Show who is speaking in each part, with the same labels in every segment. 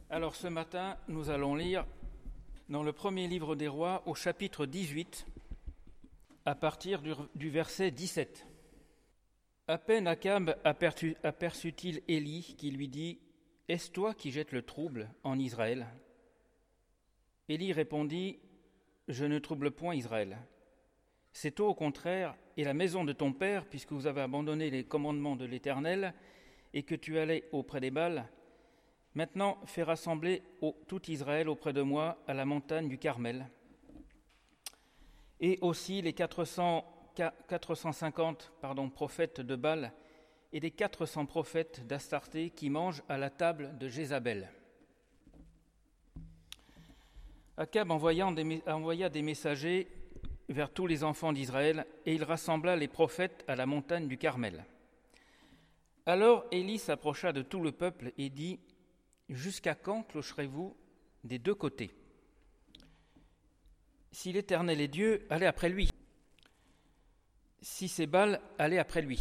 Speaker 1: Alors ce matin, nous allons lire dans le premier livre des rois au chapitre 18, à partir du verset 17. À peine Akab aperçut-il Élie qui lui dit « Est-ce toi qui jettes le trouble en Israël ?» Élie répondit « Je ne trouble point Israël. C'est toi au contraire et la maison de ton père, puisque vous avez abandonné les commandements de l'Éternel et que tu allais auprès des Baals. Maintenant, fais rassembler tout Israël auprès de moi à la montagne du Carmel. Et aussi les 450 prophètes de Baal et les 400 prophètes d'Astarté qui mangent à la table de Jézabel. » Akab envoya des messagers vers tous les enfants d'Israël, et il rassembla les prophètes à la montagne du Carmel. Alors Élie s'approcha de tout le peuple et dit « Jusqu'à quand clocherez-vous des deux côtés ? Si l'Éternel est Dieu, allez après lui. Si c'est Baal, allez après lui. »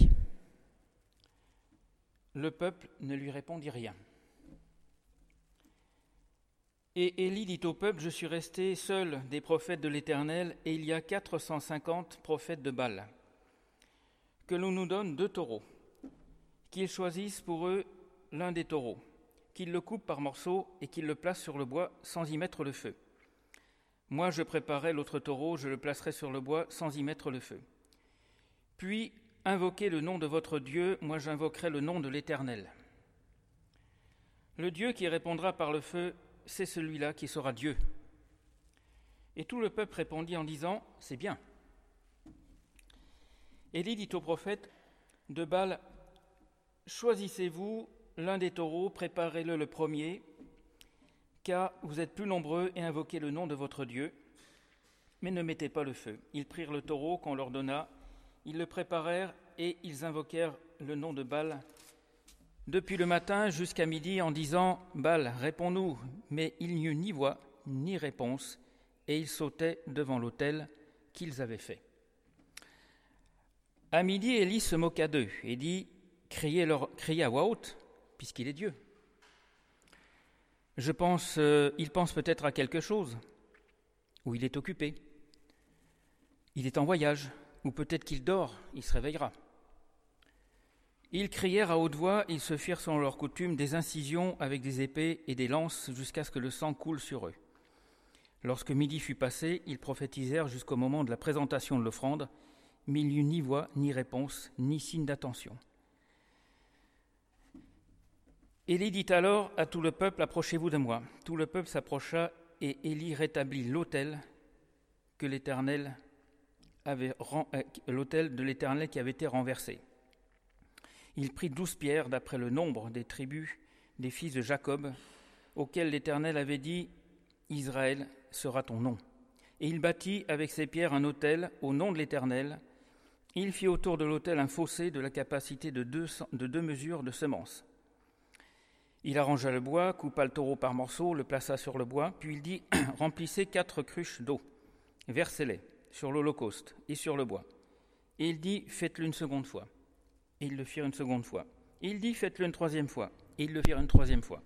Speaker 1: Le peuple ne lui répondit rien. Et Élie dit au peuple « Je suis resté seul des prophètes de l'Éternel, et il y a 450 prophètes de Baal. Que l'on nous donne 2 taureaux, qu'ils choisissent pour eux l'un des taureaux, qu'ils le coupent par morceaux et qu'ils le placent sur le bois sans y mettre le feu. Moi, je préparerai l'autre taureau, je le placerai sur le bois sans y mettre le feu. Puis, invoquez le nom de votre Dieu, moi j'invoquerai le nom de l'Éternel. Le Dieu qui répondra par le feu, c'est celui-là qui sera Dieu. » Et tout le peuple répondit en disant « C'est bien. » Élie dit au prophète de Baal « Choisissez-vous l'un des taureaux, préparez-le le premier, car vous êtes plus nombreux, et invoquez le nom de votre Dieu, mais ne mettez pas le feu. » Ils prirent le taureau qu'on leur donna, ils le préparèrent et ils invoquèrent le nom de Baal depuis le matin jusqu'à midi en disant « Baal, réponds-nous » mais il n'y eut ni voix ni réponse, et ils sautaient devant l'autel qu'ils avaient fait. À midi, Élie se moqua d'eux et dit « Criez à voix haute, puisqu'il est Dieu. » Il pense peut-être à quelque chose, ou il est occupé, il est en voyage, ou peut-être qu'il dort, il se réveillera. Ils crièrent à haute voix, ils se firent selon leur coutume des incisions avec des épées et des lances jusqu'à ce que le sang coule sur eux. Lorsque midi fut passé, ils prophétisèrent jusqu'au moment de la présentation de l'offrande, mais il n'y eut ni voix, ni réponse, ni signe d'attention. Élie dit alors à tout le peuple « Approchez-vous de moi ». Tout le peuple s'approcha et Élie rétablit l'autel de l'Éternel qui avait été renversé. Il prit 12 pierres d'après le nombre des tribus des fils de Jacob, auxquels l'Éternel avait dit « Israël sera ton nom ». Et il bâtit avec ces pierres un autel au nom de l'Éternel. Il fit autour de l'autel un fossé de la capacité de 2 mesures de semences. Il arrangea le bois, coupa le taureau par morceaux, le plaça sur le bois, puis il dit « Remplissez 4 cruches d'eau, versez-les sur l'holocauste et sur le bois. » Et il dit « Faites-le une seconde fois. » Et ils le firent une seconde fois. Et il dit « Faites-le une 3e fois. » Et ils le firent une 3e fois.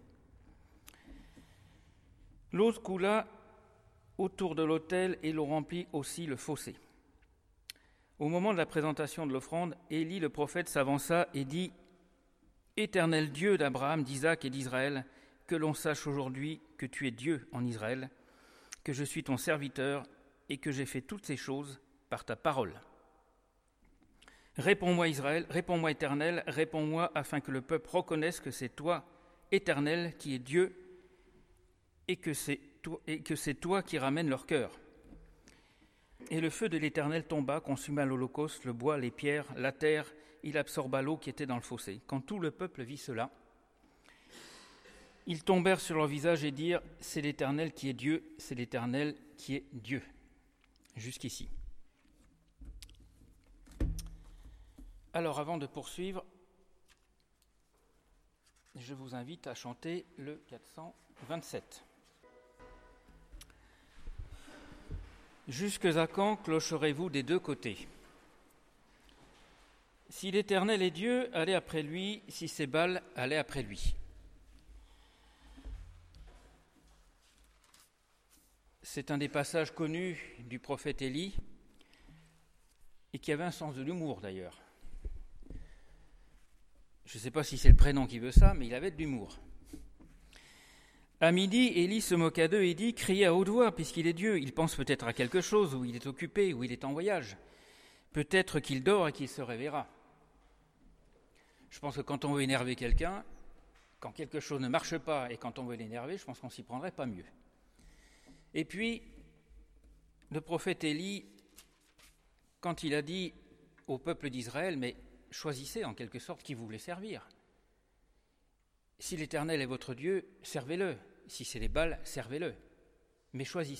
Speaker 1: L'eau coula autour de l'autel et l'eau remplit aussi le fossé. Au moment de la présentation de l'offrande, Élie le prophète s'avança et dit « Éternel Dieu d'Abraham, d'Isaac et d'Israël, que l'on sache aujourd'hui que tu es Dieu en Israël, que je suis ton serviteur et que j'ai fait toutes ces choses par ta parole. Réponds-moi Israël, réponds-moi Éternel, réponds-moi afin que le peuple reconnaisse que c'est toi, Éternel, qui es Dieu et que c'est toi qui ramènes leur cœur. » Et le feu de l'Éternel tomba, consuma l'holocauste, le bois, les pierres, la terre, il absorba l'eau qui était dans le fossé. Quand tout le peuple vit cela, ils tombèrent sur leur visage et dirent « C'est l'Éternel qui est Dieu, c'est l'Éternel qui est Dieu. » Jusqu'ici. Alors, avant de poursuivre, je vous invite à chanter le 427. Jusque à quand clocherez-vous des deux côtés ? Si l'Éternel est Dieu, allez après lui, si c'est Baal, allez après lui. C'est un des passages connus du prophète Élie et qui avait un sens de l'humour d'ailleurs. Je ne sais pas si c'est le prénom qui veut ça, mais il avait de l'humour. À midi, Élie se moqua d'eux et dit « Criez à haute voix, puisqu'il est Dieu. Il pense peut-être à quelque chose, ou il est occupé, ou il est en voyage. Peut-être qu'il dort et qu'il se réveillera. » Je pense que quand on veut énerver quelqu'un, quand quelque chose ne marche pas et quand on veut l'énerver, je pense qu'on s'y prendrait pas mieux. Et puis, le prophète Élie, quand il a dit au peuple d'Israël « Mais choisissez en quelque sorte qui vous voulez servir. Si l'Éternel est votre Dieu, servez-le. Si c'est les Baals, servez-le. Mais choisissez. »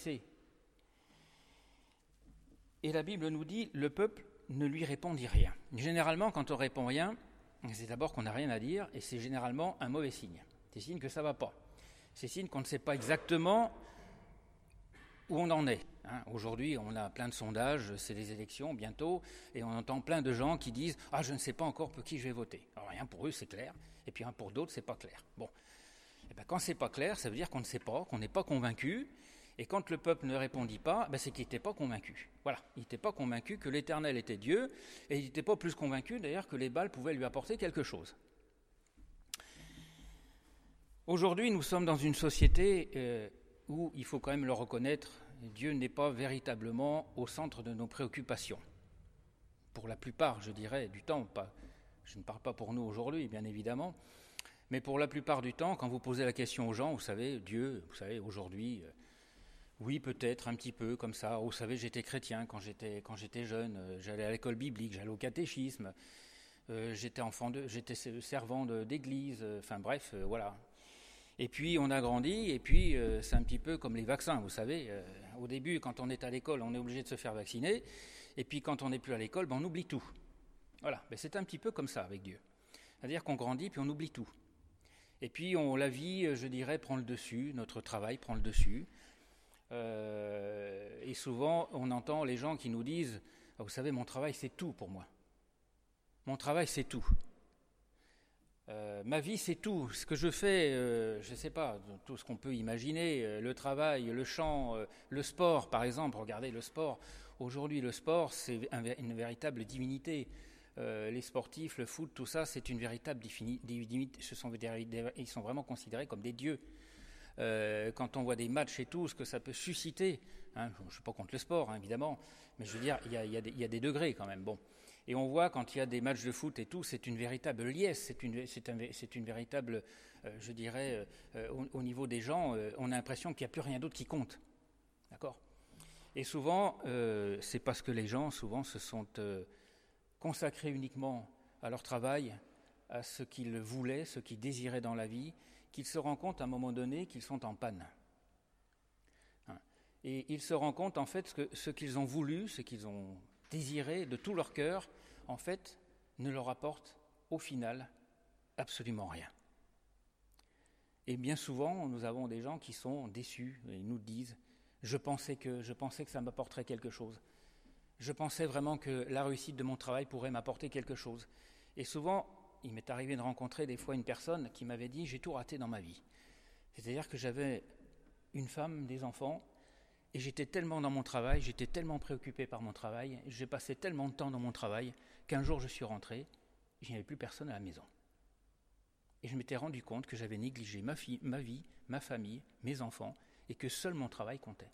Speaker 1: Et la Bible nous dit « Le peuple ne lui répondit rien. » Généralement, quand on répond rien, c'est d'abord qu'on n'a rien à dire et c'est généralement un mauvais signe. C'est signe que ça ne va pas. C'est signe qu'on ne sait pas exactement où on en est. Aujourd'hui, on a plein de sondages, c'est les élections bientôt, et on entend plein de gens qui disent « Ah, je ne sais pas encore pour qui je vais voter. » Alors rien pour eux, c'est clair, et puis pour d'autres, c'est pas clair. Bon, et bien, quand c'est pas clair, ça veut dire qu'on ne sait pas, qu'on n'est pas convaincu, et quand le peuple ne répondit pas, c'est qu'il n'était pas convaincu. Voilà, il n'était pas convaincu que l'Éternel était Dieu, et il n'était pas plus convaincu d'ailleurs que les Baals pouvaient lui apporter quelque chose. Aujourd'hui, nous sommes dans une société où, il faut quand même le reconnaître, Dieu n'est pas véritablement au centre de nos préoccupations. Pour la plupart, je dirais, du temps, je ne parle pas pour nous aujourd'hui, bien évidemment, mais pour la plupart du temps, quand vous posez la question aux gens, vous savez, Dieu, vous savez, aujourd'hui, oui, peut-être, un petit peu, comme ça, vous savez, j'étais chrétien quand j'étais jeune, j'allais à l'école biblique, j'allais au catéchisme, j'étais servant d'église, enfin bref, voilà. Et puis on a grandi, et puis c'est un petit peu comme les vaccins, vous savez. Au début, quand on est à l'école, on est obligé de se faire vacciner, et puis quand on n'est plus à l'école, on oublie tout. Voilà, c'est un petit peu comme ça avec Dieu. C'est-à-dire qu'on grandit, puis on oublie tout. Et puis la vie, je dirais, prend le dessus, notre travail prend le dessus. Et souvent, on entend les gens qui nous disent « Vous savez, mon travail, c'est tout pour moi. Mon travail, c'est tout. » Ma vie, c'est tout. Ce que je fais, je ne sais pas, tout ce qu'on peut imaginer, le travail, le chant, le sport, par exemple. Regardez le sport. Aujourd'hui, le sport, c'est une véritable divinité. Les sportifs, le foot, tout ça, c'est une véritable divinité. Ils sont vraiment considérés comme des dieux. Quand on voit des matchs et tout, ce que ça peut susciter, je ne suis pas contre le sport, évidemment, mais je veux dire, il y a des degrés quand même. Bon. Et on voit quand il y a des matchs de foot et tout, c'est une véritable liesse, c'est une véritable, je dirais, au niveau des gens, on a l'impression qu'il n'y a plus rien d'autre qui compte. D'accord ? Et souvent, c'est parce que les gens, souvent, se sont consacrés uniquement à leur travail, à ce qu'ils voulaient, ce qu'ils désiraient dans la vie, qu'ils se rendent compte à un moment donné qu'ils sont en panne. Et ils se rendent compte, en fait, que ce qu'ils ont voulu, ce qu'ils ont désiré de tout leur cœur, en fait, ne leur apporte au final absolument rien. Et bien souvent, nous avons des gens qui sont déçus et nous disent « je pensais que ça m'apporterait quelque chose. Je pensais vraiment que la réussite de mon travail pourrait m'apporter quelque chose. » Et souvent, il m'est arrivé de rencontrer des fois une personne qui m'avait dit « j'ai tout raté dans ma vie. » C'est-à-dire que j'avais une femme, des enfants, et j'étais tellement dans mon travail, j'étais tellement préoccupé par mon travail, j'ai passé tellement de temps dans mon travail qu'un jour je suis rentré, et il n'y avait plus personne à la maison. Et je m'étais rendu compte que j'avais négligé ma vie, ma famille, mes enfants, et que seul mon travail comptait.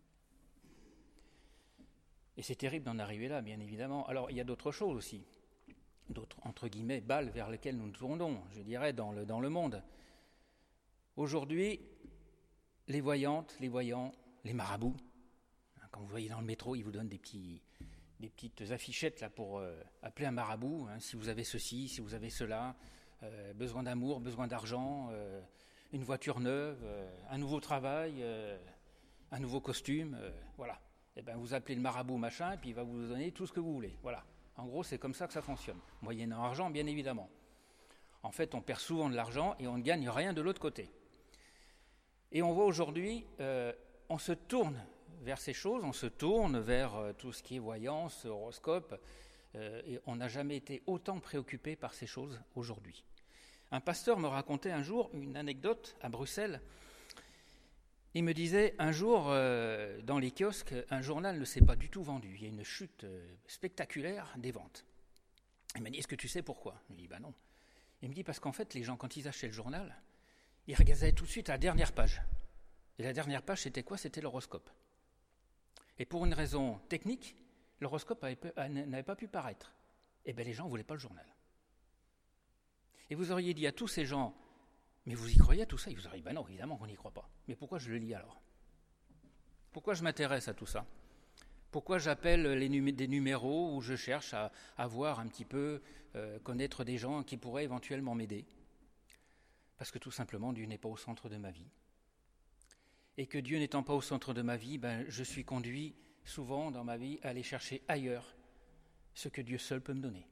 Speaker 1: Et c'est terrible d'en arriver là, bien évidemment. Alors, il y a d'autres choses aussi, d'autres, entre guillemets, balles vers lesquelles nous nous tournons, je dirais, dans le monde. Aujourd'hui, les voyantes, les voyants, les marabouts, quand vous voyez dans le métro, ils vous donnent des petites affichettes là pour appeler un marabout, si vous avez ceci, si vous avez cela, besoin d'amour, besoin d'argent, une voiture neuve, un nouveau travail, un nouveau costume, voilà. Et bien vous appelez le marabout machin, et puis il va vous donner tout ce que vous voulez, voilà. En gros, c'est comme ça que ça fonctionne, moyennant argent, bien évidemment. En fait, on perd souvent de l'argent et on ne gagne rien de l'autre côté. Et on voit aujourd'hui, on se tourne vers ces choses, on se tourne vers tout ce qui est voyance, horoscope, et on n'a jamais été autant préoccupé par ces choses aujourd'hui. Un pasteur me racontait un jour une anecdote à Bruxelles. Il me disait, un jour, dans les kiosques, un journal ne s'est pas du tout vendu. Il y a une chute spectaculaire des ventes. Il m'a dit, est-ce que tu sais pourquoi ? Je lui ai dit, non. Il me dit, parce qu'en fait, les gens, quand ils achetaient le journal, ils regardaient tout de suite à la dernière page. Et la dernière page, c'était quoi ? C'était l'horoscope. Et pour une raison technique, l'horoscope n'avait pas pu paraître. Eh bien, les gens ne voulaient pas le journal. Et vous auriez dit à tous ces gens, mais vous y croyez à tout ça ? Ils vous auraient dit, non, évidemment qu'on n'y croit pas. Mais pourquoi je le lis alors ? Pourquoi je m'intéresse à tout ça ? Pourquoi j'appelle des numéros où je cherche à voir un petit peu, connaître des gens qui pourraient éventuellement m'aider ? Parce que tout simplement, Dieu n'est pas au centre de ma vie. Et que Dieu n'étant pas au centre de ma vie, je suis conduit souvent dans ma vie à aller chercher ailleurs ce que Dieu seul peut me donner.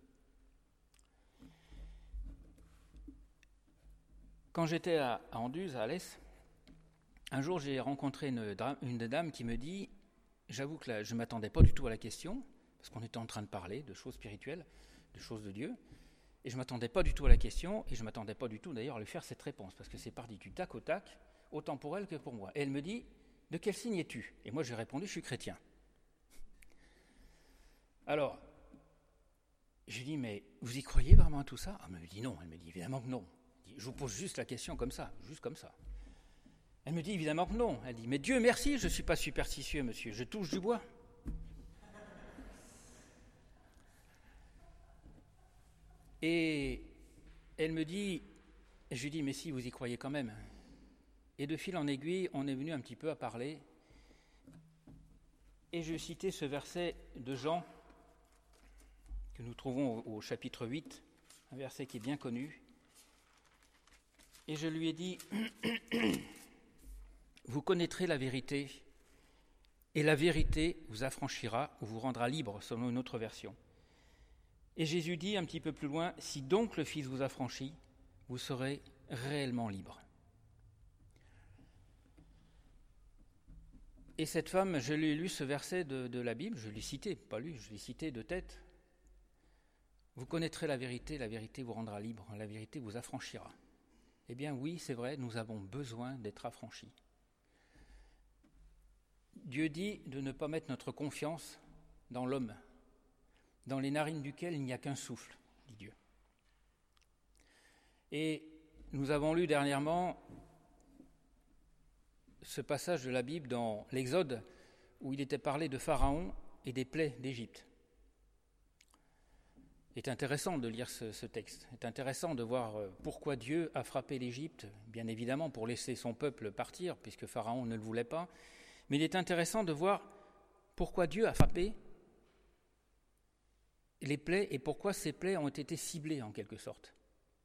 Speaker 1: Quand j'étais à Anduze, à Alès, un jour j'ai rencontré une dame qui me dit, j'avoue que je ne m'attendais pas du tout à la question, parce qu'on était en train de parler de choses spirituelles, de choses de Dieu, et je ne m'attendais pas du tout à la question, et je ne m'attendais pas du tout d'ailleurs à lui faire cette réponse, parce que c'est parti du tac au tac, autant pour elle que pour moi. Et elle me dit, de quel signe es-tu ? Et moi j'ai répondu, je suis chrétien. Alors, je lui dis, mais vous y croyez vraiment à tout ça ? Elle me dit non, elle me dit évidemment que non. Je vous pose juste la question comme ça, juste comme ça. Elle me dit évidemment que non. Elle dit, mais Dieu merci, je ne suis pas superstitieux, monsieur, je touche du bois. Et elle me dit, je lui dis, mais si, vous y croyez quand même. Et de fil en aiguille, on est venu un petit peu à parler. Et je citais ce verset de Jean, que nous trouvons au chapitre 8, un verset qui est bien connu. Et je lui ai dit, vous connaîtrez la vérité, et la vérité vous affranchira ou vous rendra libre, selon une autre version. Et Jésus dit un petit peu plus loin, si donc le Fils vous affranchit, vous serez réellement libre. Et cette femme, je lui ai lu ce verset de la Bible, je l'ai cité, pas lu, je l'ai cité de tête. Vous connaîtrez la vérité vous rendra libre, la vérité vous affranchira. Eh bien oui, c'est vrai, nous avons besoin d'être affranchis. Dieu dit de ne pas mettre notre confiance dans l'homme, dans les narines duquel il n'y a qu'un souffle, dit Dieu. Et nous avons lu dernièrement ce passage de la Bible dans l'Exode où il était parlé de Pharaon et des plaies d'Égypte. C'est intéressant de lire ce texte, c'est intéressant de voir pourquoi Dieu a frappé l'Égypte, bien évidemment pour laisser son peuple partir, puisque Pharaon ne le voulait pas, mais il est intéressant de voir pourquoi Dieu a frappé les plaies et pourquoi ces plaies ont été ciblées en quelque sorte.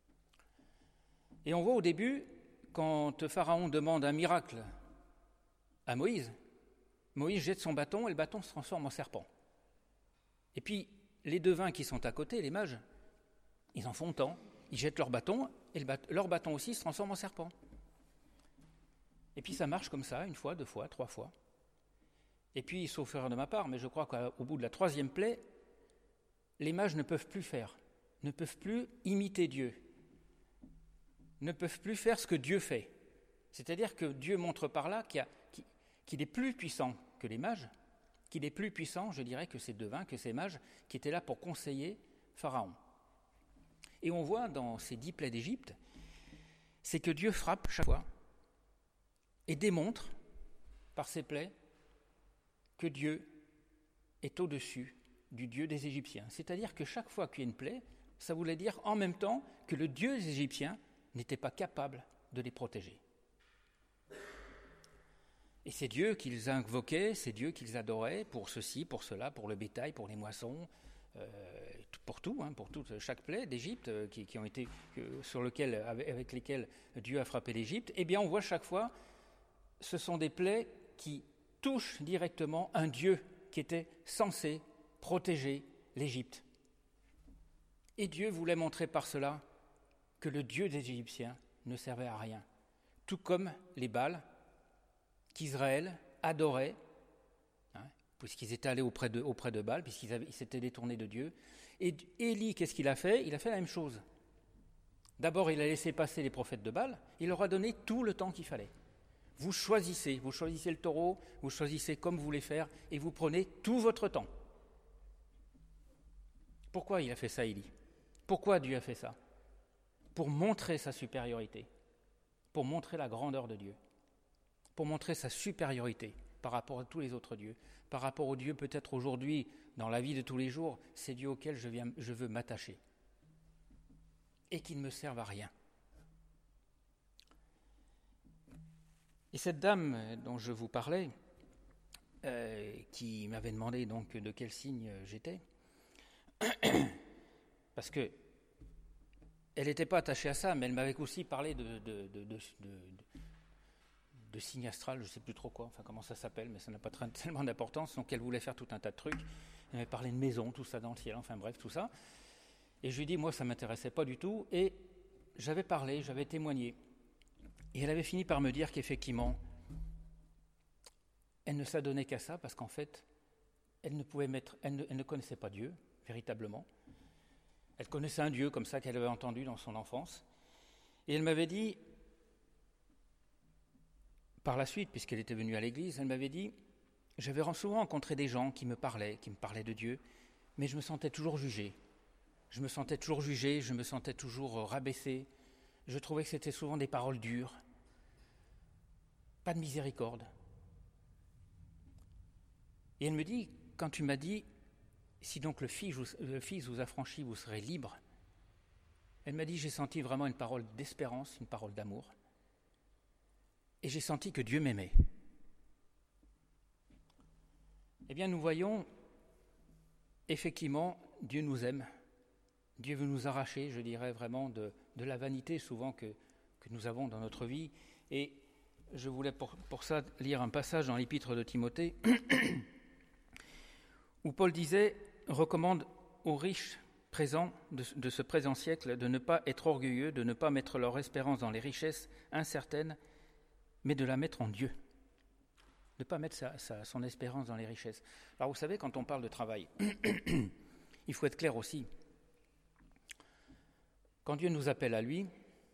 Speaker 1: Et on voit au début, quand Pharaon demande un miracle à Moïse, Moïse jette son bâton et le bâton se transforme en serpent. Et puis, les devins qui sont à côté, les mages, ils en font tant, ils jettent leur bâton, et leur bâton aussi se transforme en serpent. Et puis ça marche comme ça, une fois, deux fois, trois fois. Et puis, sauf erreur de ma part, mais je crois qu'au bout de la troisième plaie, les mages ne peuvent plus faire, ne peuvent plus imiter Dieu, ne peuvent plus faire ce que Dieu fait. C'est-à-dire que Dieu montre par là qu'il est plus puissant que les mages, qu'il est plus puissant, je dirais, que ces devins, que ces mages qui étaient là pour conseiller Pharaon. Et on voit dans ces 10 plaies d'Égypte, c'est que Dieu frappe chaque fois et démontre par ces plaies que Dieu est au-dessus du Dieu des Égyptiens. C'est-à-dire que chaque fois qu'il y a une plaie, ça voulait dire en même temps que le Dieu des Égyptiens n'était pas capable de les protéger. Et c'est Dieu qu'ils invoquaient, c'est Dieu qu'ils adoraient pour ceci, pour cela, pour le bétail, pour les moissons, pour tout, pour chaque plaie d'Égypte qui ont été avec lesquelles Dieu a frappé l'Égypte. Eh bien, on voit chaque fois, ce sont des plaies qui touchent directement un Dieu qui était censé protéger l'Égypte. Et Dieu voulait montrer par cela que le Dieu des Égyptiens ne servait à rien, tout comme les Baals qu'Israël adorait, puisqu'ils étaient allés auprès de Baal, puisqu'ils s'étaient détournés de Dieu. Et Élie, qu'est-ce qu'il a fait ? Il a fait la même chose. D'abord, il a laissé passer les prophètes de Baal, il leur a donné tout le temps qu'il fallait Vous choisissez le taureau, vous choisissez comme vous voulez faire, et vous prenez tout votre temps. Pourquoi il a fait ça, Élie ? Pourquoi Dieu a fait ça ? Pour montrer sa supériorité, pour montrer la grandeur de Dieu, pour montrer sa supériorité par rapport à tous les autres dieux, par rapport au Dieu peut-être aujourd'hui, dans la vie de tous les jours, c'est Dieu auquel je veux m'attacher, et qui ne me servent à rien. Et cette dame dont je vous parlais, qui m'avait demandé donc de quel signe j'étais, parce que elle n'était pas attachée à ça, mais elle m'avait aussi parlé de signe astral, je ne sais plus trop quoi, enfin comment ça s'appelle, mais ça n'a pas tellement d'importance, donc elle voulait faire tout un tas de trucs. Elle m'avait parlé de maison, tout ça dans le ciel, enfin bref, tout ça. Et je lui ai dit, moi ça ne m'intéressait pas du tout, et j'avais parlé, j'avais témoigné. Et elle avait fini par me dire qu'effectivement, elle ne s'adonnait qu'à ça, parce qu'en fait, elle ne connaissait pas Dieu, véritablement. Elle connaissait un Dieu comme ça qu'elle avait entendu dans son enfance. Et elle m'avait dit, par la suite, puisqu'elle était venue à l'église, elle m'avait dit, j'avais souvent rencontré des gens qui me parlaient de Dieu, mais je me sentais toujours jugé. Je me sentais toujours rabaissé. Je trouvais que c'était souvent des paroles dures. Pas de miséricorde. Et elle me dit, quand tu m'as dit, si donc le Fils vous affranchit, vous serez libre, elle m'a dit, j'ai senti vraiment une parole d'espérance, une parole d'amour. Et j'ai senti que Dieu m'aimait. Eh bien, nous voyons, effectivement, Dieu nous aime. Dieu veut nous arracher, je dirais vraiment, de la vanité souvent que nous avons dans notre vie. Et je voulais pour ça lire un passage dans l'épître de Timothée, où Paul recommande aux riches présents de ce présent siècle de ne pas être orgueilleux, de ne pas mettre leur espérance dans les richesses incertaines, mais de la mettre en Dieu. De ne pas mettre son espérance dans les richesses. Alors vous savez, quand on parle de travail, il faut être clair aussi. Quand Dieu nous appelle à lui,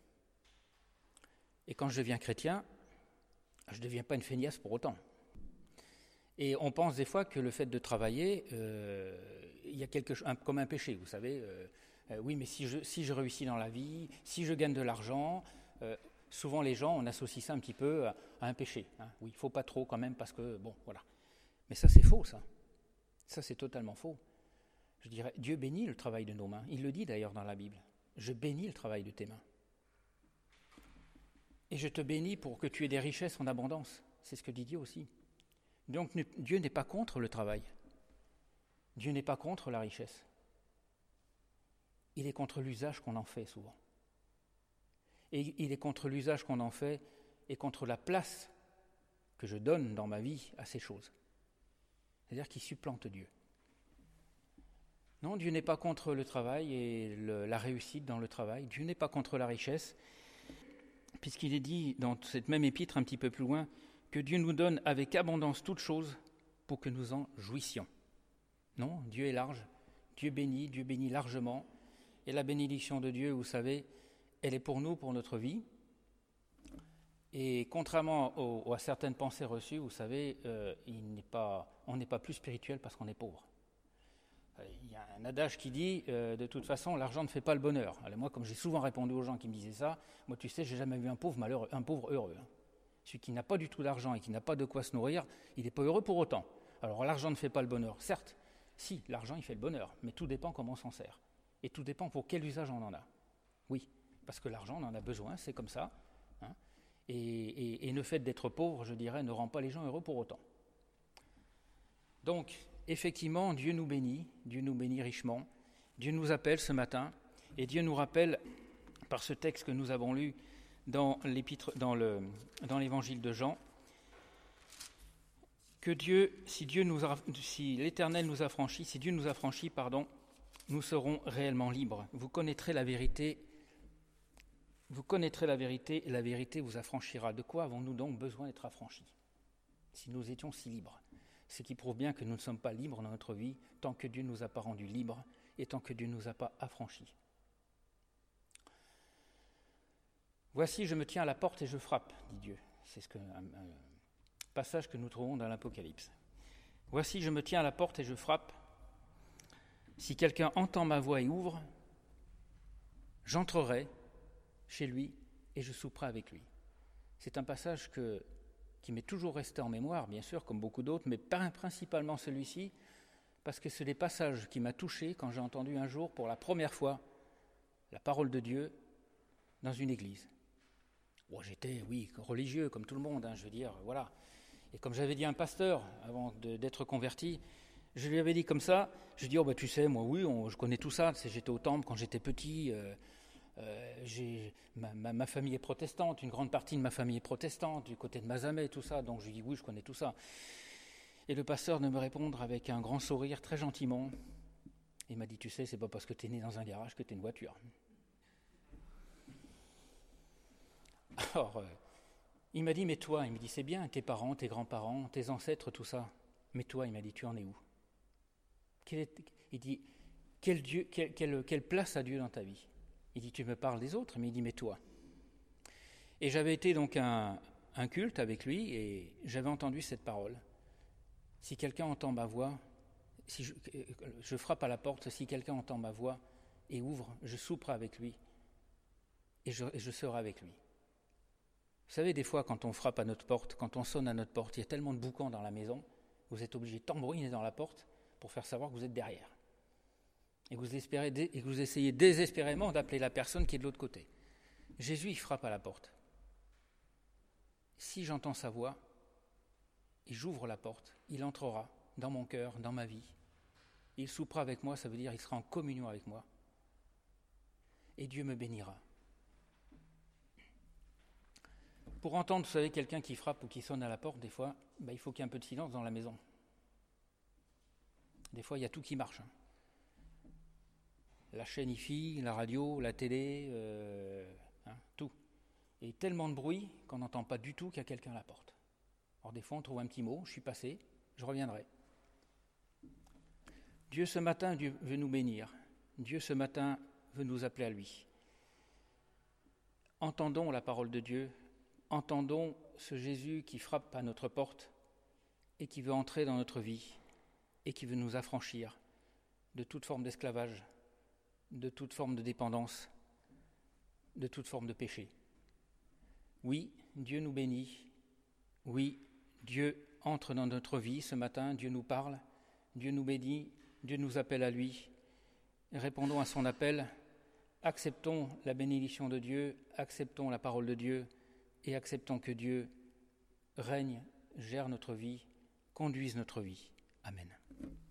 Speaker 1: et quand je deviens chrétien, je ne deviens pas une feignasse pour autant. Et on pense des fois que le fait de travailler, il y a quelque chose comme un péché, vous savez. Oui, mais si je réussis dans la vie, si je gagne de l'argent, souvent les gens, on associe ça un petit peu à un péché. Hein. Oui, il ne faut pas trop quand même parce que, bon, voilà. Mais ça, c'est faux, ça. Ça, c'est totalement faux. Je dirais, Dieu bénit le travail de nos mains. Il le dit d'ailleurs dans la Bible. Je bénis le travail de tes mains. Et je te bénis pour que tu aies des richesses en abondance. C'est ce que dit Dieu aussi. Donc Dieu n'est pas contre le travail. Dieu n'est pas contre la richesse. Il est contre l'usage qu'on en fait souvent. Et il est contre l'usage qu'on en fait et contre la place que je donne dans ma vie à ces choses. C'est-à-dire qu'il supplante Dieu. Non, Dieu n'est pas contre le travail et la réussite dans le travail. Dieu n'est pas contre la richesse, puisqu'il est dit dans cette même épître un petit peu plus loin que Dieu nous donne avec abondance toutes choses pour que nous en jouissions. Non, Dieu est large, Dieu bénit largement. Et la bénédiction de Dieu, vous savez, elle est pour nous, pour notre vie. Et contrairement à certaines pensées reçues, vous savez, on n'est pas plus spirituel parce qu'on est pauvre. Il y a un adage qui dit, de toute façon, l'argent ne fait pas le bonheur. Alors moi, comme j'ai souvent répondu aux gens qui me disaient ça, moi, tu sais, j'ai jamais vu un pauvre malheureux, un pauvre heureux. Hein. Celui qui n'a pas du tout d'argent et qui n'a pas de quoi se nourrir, il n'est pas heureux pour autant. Alors l'argent ne fait pas le bonheur, certes. Si, l'argent, il fait le bonheur, mais tout dépend comment on s'en sert. Et tout dépend pour quel usage on en a. Oui, parce que l'argent, on en a besoin, c'est comme ça. Hein. Et le fait d'être pauvre, je dirais, ne rend pas les gens heureux pour autant. Donc, effectivement, Dieu nous bénit richement. Dieu nous appelle ce matin, et Dieu nous rappelle, par ce texte que nous avons lu dans l'évangile de Jean, que si l'Éternel nous affranchit, si Dieu nous affranchit, nous serons réellement libres. Vous connaîtrez la vérité, et la vérité vous affranchira. De quoi avons-nous donc besoin d'être affranchis, si nous étions si libres ? Ce qui prouve bien que nous ne sommes pas libres dans notre vie tant que Dieu ne nous a pas rendus libres et tant que Dieu ne nous a pas affranchis. Voici, je me tiens à la porte et je frappe, dit Dieu. C'est un passage que nous trouvons dans l'Apocalypse. « Voici, je me tiens à la porte et je frappe. Si quelqu'un entend ma voix et ouvre, j'entrerai chez lui et je souperai avec lui. » C'est un passage qui m'est toujours resté en mémoire, bien sûr, comme beaucoup d'autres, mais principalement celui-ci, parce que c'est des passages qui m'a touché quand j'ai entendu un jour, pour la première fois, la parole de Dieu dans une église. Bon, j'étais, oui, religieux, comme tout le monde, je veux dire, voilà. Et comme j'avais dit à un pasteur, avant d'être converti, je lui avais dit comme ça, je lui ai dit, tu sais, moi, oui, je connais tout ça, j'étais au temple quand j'étais petit, ma famille est protestante, une grande partie de ma famille est protestante, du côté de Mazamet, tout ça, donc je lui dis, oui, je connais tout ça. Et le pasteur de me répondre avec un grand sourire, très gentiment, il m'a dit, tu sais, c'est pas parce que tu es né dans un garage que tu es une voiture. Alors, il m'a dit, mais toi, il me dit, c'est bien, tes parents, tes grands-parents, tes ancêtres, tout ça. Mais toi, il m'a dit, tu en es où ? Il dit, quelle place a Dieu dans ta vie ? Il dit, tu me parles des autres, mais il dit, mais toi ? Et j'avais été donc à un culte avec lui et j'avais entendu cette parole. Si quelqu'un entend ma voix, si je frappe à la porte, si quelqu'un entend ma voix et ouvre, je souperai avec lui et je serai avec lui. Vous savez, des fois, quand on frappe à notre porte, quand on sonne à notre porte, il y a tellement de boucans dans la maison, vous êtes obligé de tambouriner dans la porte pour faire savoir que vous êtes derrière. Et que vous essayez désespérément d'appeler la personne qui est de l'autre côté. Jésus, il frappe à la porte. Si j'entends sa voix et j'ouvre la porte, il entrera dans mon cœur, dans ma vie. Il soupera avec moi, ça veut dire qu'il sera en communion avec moi. Et Dieu me bénira. Pour entendre, vous savez, quelqu'un qui frappe ou qui sonne à la porte, des fois, il faut qu'il y ait un peu de silence dans la maison. Des fois, il y a tout qui marche. La chaîne IFI, la radio, la télé, tout. Et tellement de bruit qu'on n'entend pas du tout qu'il y a quelqu'un à la porte. Alors des fois, on trouve un petit mot, je suis passé, je reviendrai. Dieu, ce matin, Dieu veut nous bénir. Dieu, ce matin, veut nous appeler à lui. Entendons la parole de Dieu. Entendons ce Jésus qui frappe à notre porte et qui veut entrer dans notre vie et qui veut nous affranchir de toute forme d'esclavage, de toute forme de dépendance, de toute forme de péché. Oui, Dieu nous bénit. Oui, Dieu entre dans notre vie ce matin. Dieu nous parle, Dieu nous bénit, Dieu nous appelle à lui. Répondons à son appel. Acceptons la bénédiction de Dieu, acceptons la parole de Dieu et acceptons que Dieu règne, gère notre vie, conduise notre vie. Amen.